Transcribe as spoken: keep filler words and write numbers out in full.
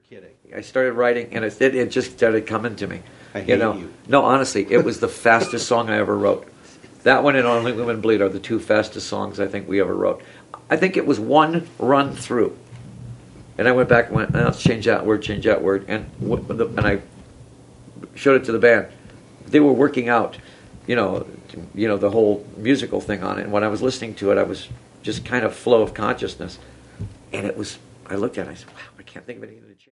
kidding. I started writing, and it, it, it just started coming to me. I hate you know, you. no, honestly, it was the fastest song I ever wrote. That one and Only Women Bleed are the two fastest songs I think we ever wrote. I think it was one run through, and I went back and went, oh, let's change that word, change that word, and and I showed it to the band. They were working out, you know, you know the whole musical thing on it. And when I was listening to it, I was just kind of flow of consciousness, and it was. I looked at it, I said, wow, I can't think of anything to change.